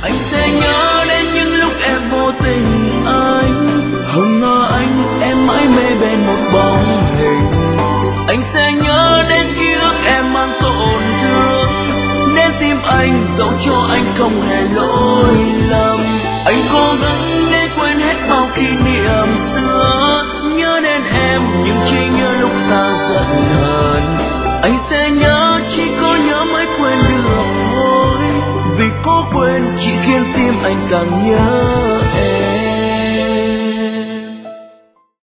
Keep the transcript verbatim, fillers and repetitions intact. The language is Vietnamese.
Anh sẽ nhớ đến những lúc em vô tình anh, hờn ngờ anh em mãi mê bên một bóng hình. Anh sẽ nhớ đến ký ức em mang tổn thương, nên tim anh dẫu cho anh không hề lỗi lầm. Anh cố gắng để quên hết bao kỷ niệm xưa, nhớ đến em nhưng chỉ nhớ lúc ta giận hờn. Anh sẽ nhớ chỉ có nhớ mới quên được thôi, vì có quên chỉ khiến tim anh càng nhớ.